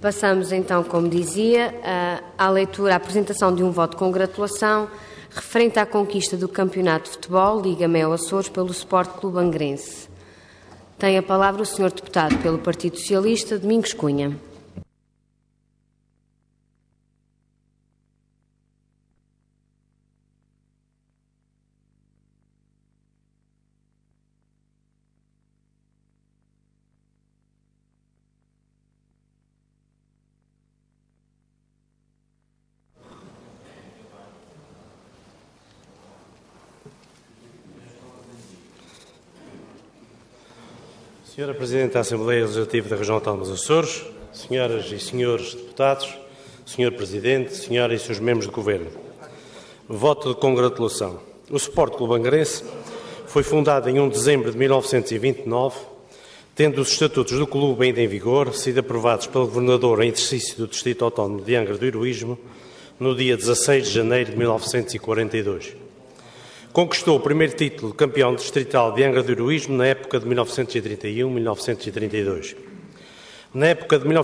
Passamos então, como dizia, à leitura, à apresentação de um voto de congratulação referente à conquista do Campeonato de Futebol Liga Mel Açores pelo Sport Clube Angrense. Tem a palavra o Sr. Deputado pelo Partido Socialista, Domingos Cunha. Senhora Presidente da Assembleia Legislativa da Região Autónoma dos Açores, senhoras e senhores deputados, Senhor Presidente, senhoras e senhores membros do Governo. Voto de congratulação. O Sport Clube Angrense foi fundado em 1 de dezembro de 1929, tendo os estatutos do clube ainda em vigor, sido aprovados pelo Governador em exercício do Distrito Autónomo de Angra do Heroísmo, no dia 16 de janeiro de 1942. Conquistou o primeiro título de campeão distrital de Angra do Heroísmo na época de 1931-1932. Na época de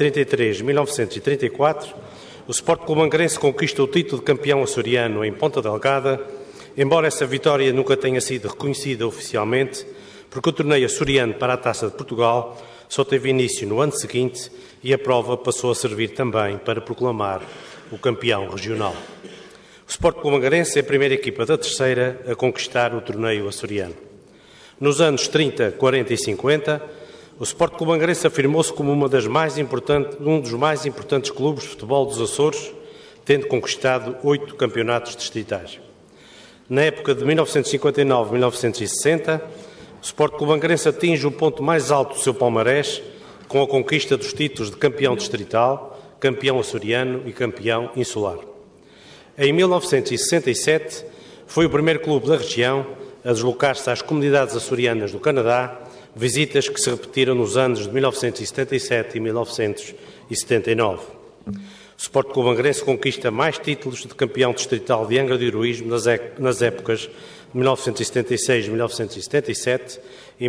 1933-1934, o Sport Clube Angrense conquista o título de campeão açoriano em Ponta Delgada, embora essa vitória nunca tenha sido reconhecida oficialmente, porque o torneio açoriano para a Taça de Portugal só teve início no ano seguinte e a prova passou a servir também para proclamar o campeão regional. O Sport Clube Angrense é a primeira equipa da terceira a conquistar o torneio açoriano. Nos anos 30, 40 e 50, o Sport Clube Angrense afirmou-se como um dos mais importantes clubes de futebol dos Açores, tendo conquistado 8 campeonatos distritais. Na época de 1959-1960, o Sport Clube Angrense atinge o ponto mais alto do seu palmarés, com a conquista dos títulos de campeão distrital, campeão açoriano e campeão insular. Em 1967, foi o primeiro clube da região a deslocar-se às comunidades açorianas do Canadá, visitas que se repetiram nos anos de 1977 e 1979. O Sport Clube Angrense conquista mais títulos de campeão distrital de Angra do Heroísmo nas épocas de 1976-1977 e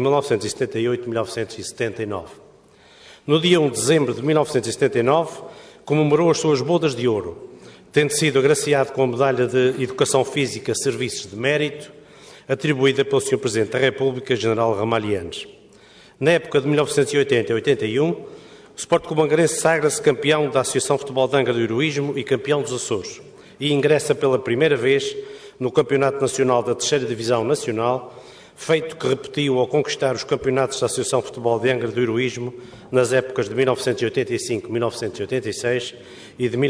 1978-1979. No dia 1 de dezembro de 1979, comemorou as suas bodas de ouro, tendo sido agraciado com a Medalha de Educação Física Serviços de Mérito, atribuída pelo Sr. Presidente da República, General Ramalhianes. Na época de 1980 e 81, o Sport Clube Angrense sagra-se campeão da Associação Futebol de Angra do Heroísmo e campeão dos Açores, e ingressa pela primeira vez no Campeonato Nacional da Terceira Divisão Nacional, feito que repetiu ao conquistar os campeonatos da Associação Futebol de Angra do Heroísmo nas épocas de 1985-1986 e de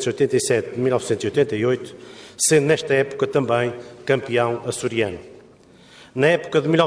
1987-1988, sendo nesta época também campeão açoriano. Na época de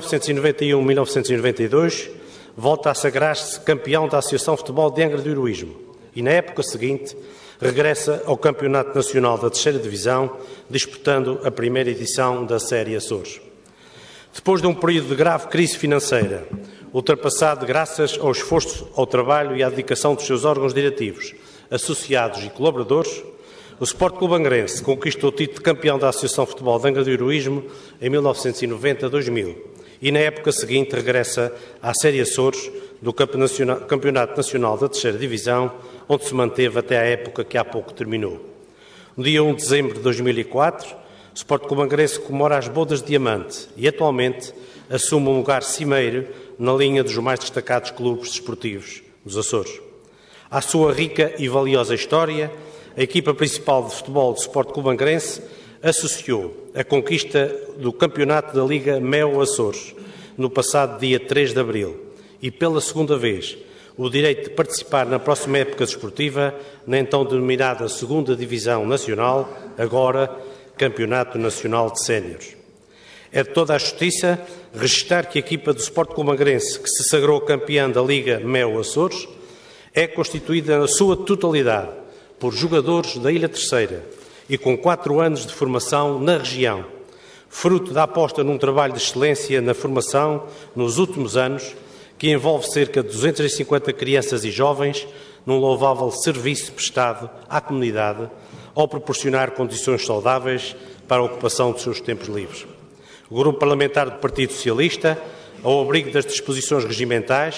1991-1992, volta a sagrar-se campeão da Associação Futebol de Angra do Heroísmo e, na época seguinte, regressa ao Campeonato Nacional da Terceira Divisão, disputando a primeira edição da Série Açores. Depois de um período de grave crise financeira, ultrapassado graças ao esforço, ao trabalho e à dedicação dos seus órgãos diretivos, associados e colaboradores, o Sport Clube Angrense conquista o título de campeão da Associação Futebol de Angra do Heroísmo em 1990-2000 e, na época seguinte, regressa à Série Açores do Campeonato Nacional da Terceira Divisão, onde se manteve até à época que há pouco terminou. No dia 1 de dezembro de 2004, o Sport Clube Angrense comemora as bodas de diamante e, atualmente, assume um lugar cimeiro na linha dos mais destacados clubes desportivos dos Açores. À sua rica e valiosa história, a equipa principal de futebol do Sport Clube Angrense associou a conquista do campeonato da Liga Mel Açores, no passado dia 3 de abril, e, pela segunda vez, o direito de participar na próxima época desportiva na então denominada 2ª Divisão Nacional, agora Campeonato Nacional de Séniores. É de toda a justiça registar que a equipa do Sport Clube Angrense, que se sagrou campeã da Liga Mel Açores, é constituída na sua totalidade por jogadores da Ilha Terceira e com 4 anos de formação na região, fruto da aposta num trabalho de excelência na formação nos últimos anos, que envolve cerca de 250 crianças e jovens num louvável serviço prestado à comunidade, ao proporcionar condições saudáveis para a ocupação dos seus tempos livres. O Grupo Parlamentar do Partido Socialista, ao abrigo das disposições regimentais,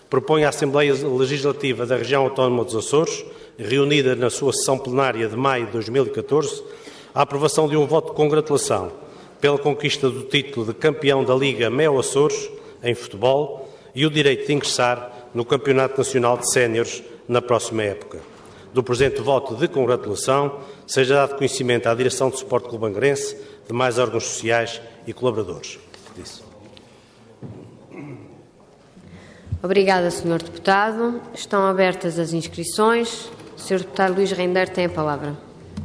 propõe à Assembleia Legislativa da Região Autónoma dos Açores, reunida na sua sessão plenária de maio de 2014, a aprovação de um voto de congratulação pela conquista do título de campeão da Liga Mel Açores em futebol e o direito de ingressar no Campeonato Nacional de Séniores na próxima época. Do presente voto de congratulação, seja dado conhecimento à Direção do Sport Clube Angrense, demais órgãos sociais e colaboradores. Obrigada, Sr. Deputado. Estão abertas as inscrições. O Sr. Deputado Luís Rendeiro tem a palavra.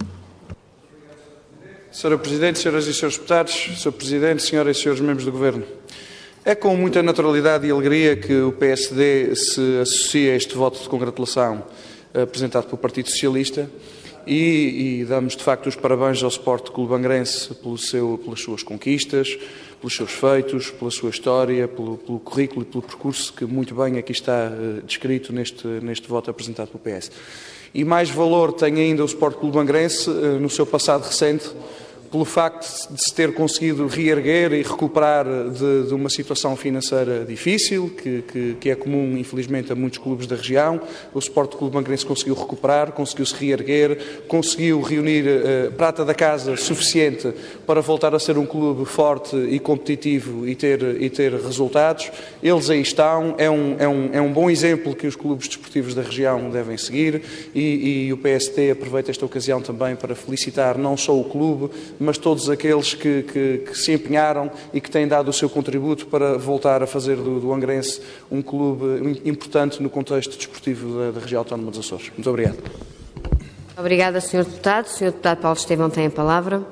Sra. Presidente, Senhoras e Srs. Deputados, Sr. Presidente, Senhoras e Srs. Membros do Governo, é com muita naturalidade e alegria que o PSD se associa a este voto de congratulação apresentado pelo Partido Socialista e damos, de facto, os parabéns ao Sport Clube Angrense pelas suas conquistas, pelos seus feitos, pela sua história, pelo currículo e pelo percurso que muito bem aqui está descrito neste voto apresentado pelo PS. E mais valor tem ainda o Sport Clube Angrense no seu passado recente, pelo facto de se ter conseguido reerguer e recuperar de uma situação financeira difícil, que é comum, infelizmente, a muitos clubes da região. O Sport Clube Angrense conseguiu recuperar, conseguiu-se reerguer, conseguiu reunir prata da casa suficiente para voltar a ser um clube forte e competitivo e ter resultados. Eles aí estão, é um bom exemplo que os clubes desportivos da região devem seguir e o PSD aproveita esta ocasião também para felicitar não só o clube, mas todos aqueles que se empenharam e que têm dado o seu contributo para voltar a fazer do Angrense um clube importante no contexto desportivo da região autónoma dos Açores. Muito obrigado. Obrigada, Sr. Deputado. O Sr. Deputado Paulo Estevão tem a palavra.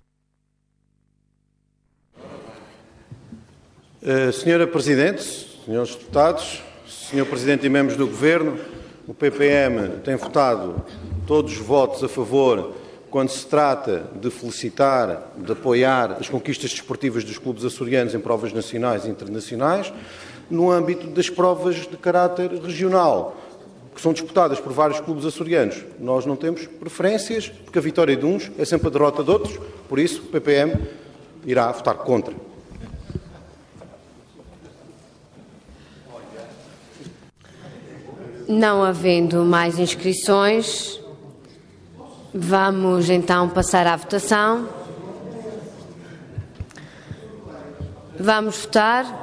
Senhora Presidente, Senhores Deputados, Sr. Presidente e membros do Governo, o PPM tem votado todos os votos a favor quando se trata de felicitar, de apoiar as conquistas desportivas dos clubes açorianos em provas nacionais e internacionais, no âmbito das provas de caráter regional, que são disputadas por vários clubes açorianos. Nós não temos preferências, porque a vitória de uns é sempre a derrota de outros, por isso o PPM irá votar contra. Não havendo mais inscrições, vamos então passar à votação. Vamos votar.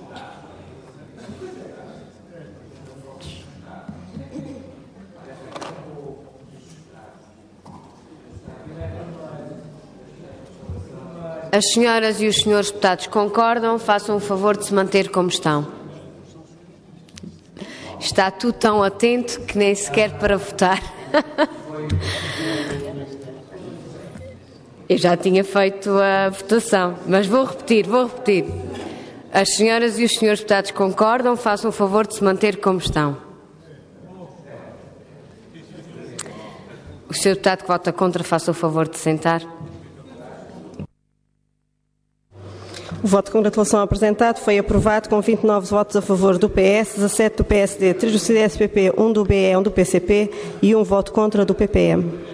As senhoras e os senhores deputados concordam, façam o favor de se manter como estão. Está tudo tão atento que nem sequer para votar. Eu já tinha feito a votação, mas vou repetir. As senhoras e os senhores deputados concordam, façam o favor de se manter como estão. O senhor deputado que vota contra, faça o favor de sentar. O voto de congratulação apresentado foi aprovado com 29 votos a favor do PS, 17 do PSD, 3 do CDS-PP, 1 do BE, 1 do PCP e 1 voto contra do PPM.